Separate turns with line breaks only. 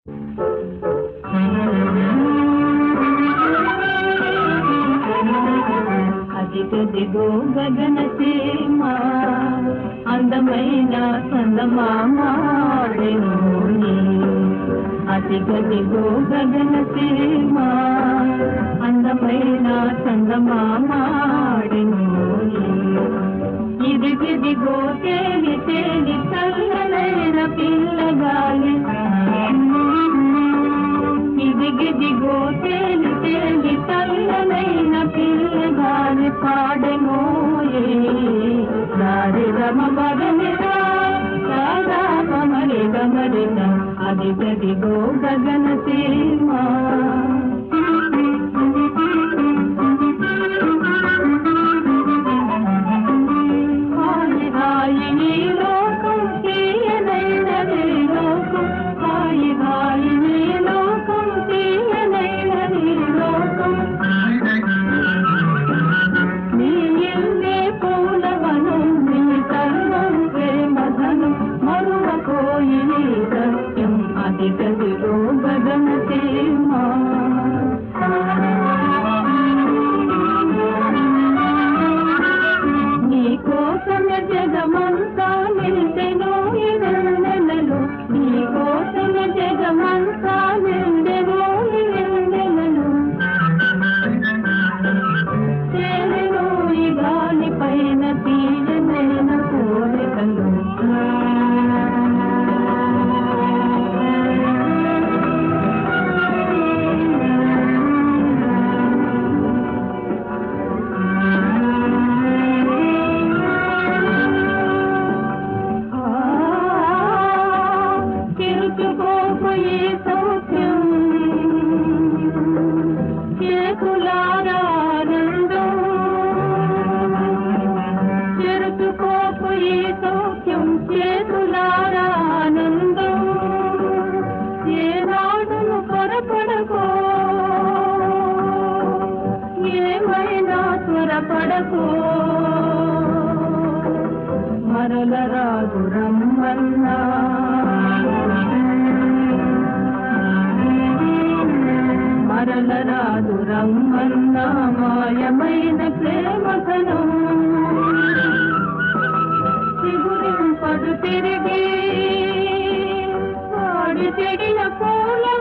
అదిగదిగో గగన సీమ అందమైన చందమామాడెను అదిగదిగో గగన సీమ అందమైన చందమామాడెను ఇదిగిదిగో తేలి తేలి చల్లనైన పిల్లగాలి ఇదిగిదిగో తేలి తేలి చల్లనైన పిల్లగాలి పాడెనోయే దారి రమ బగనిరా రాధా కమరి గమరిన అదిగదిగో గగన సీమ అదిగదిగో గగన సీమ నీకోసమే జగమంతా నిండెను ఈ నెలలు నీకోసమే జగమంతా నిండెను ఈ నెలలు చేరెను ఈ గాలి పైన తీయనైన కోరికలు పడకో మరల రాదు రమ్మన్నా మరల రాదు రమ్మన్నా మాయమైన ప్రేమకను చిగురింపడు తిరిగి వాడి చెడిన పూల